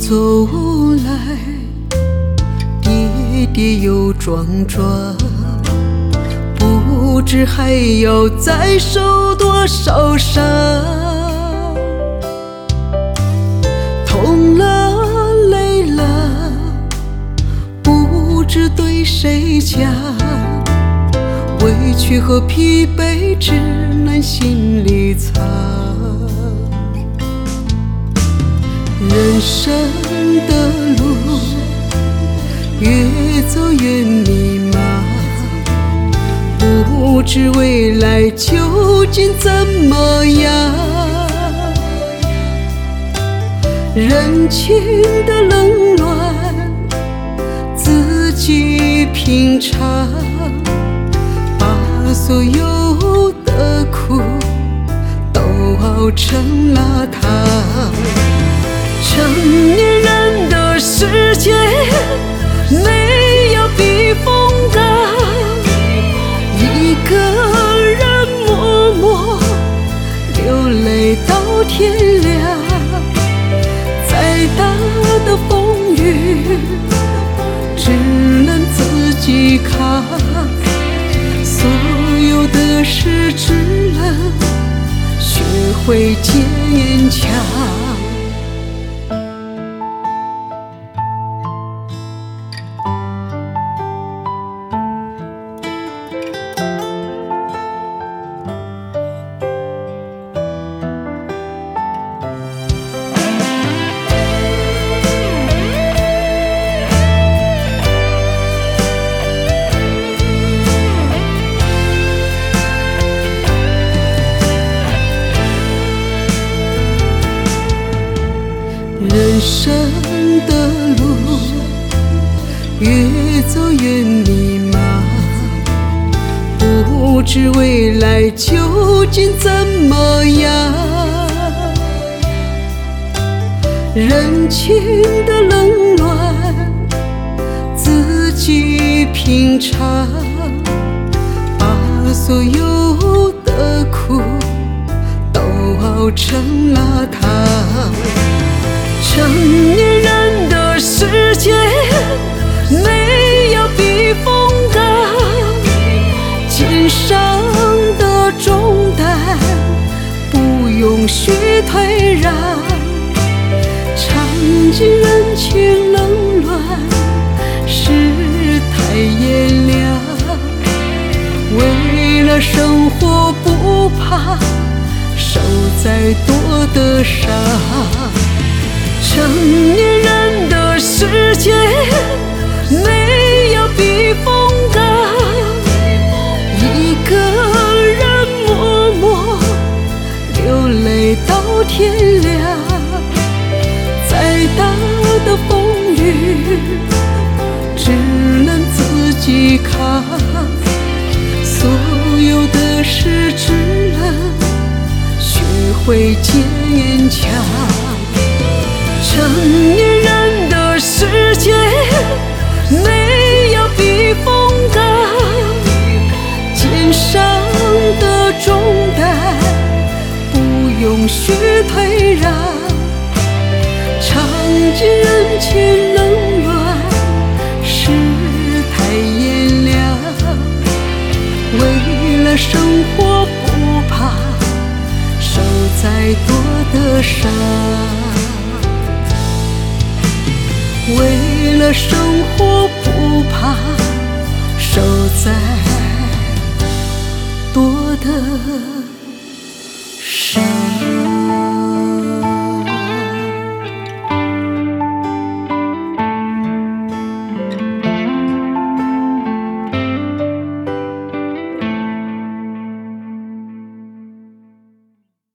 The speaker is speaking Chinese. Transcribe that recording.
走来，跌跌又撞撞，不知还要再受多少伤。痛了累了，不知对谁讲，委屈和疲惫只能心里藏。人生的路越走越迷茫，不知未来究竟怎么样。人情的冷暖自己品尝，把所有的苦都熬成了汤。成年人的世界没有避风港，一个人默默流泪到天亮。再大的风雨只能自己扛，所有的事只能学会坚强。人生的路越走越迷茫，不知未来究竟怎么样。人情的冷暖自己品尝，把所有的苦都熬成了汤。成年人的世界没有避风港，肩上的重担不容许退让。尝尽人情冷暖，世态炎凉，为了生活不怕受再多的伤。成年人的世界没有避风港，一个人默默流泪到天亮。再大的风雨只能自己扛，所有的事只能学会坚强。成年人的世界没有避风港，肩上的重担不容许退让。尝尽人情冷暖，世态炎凉，为了生活不怕受再多的伤。为了生活不怕受再多的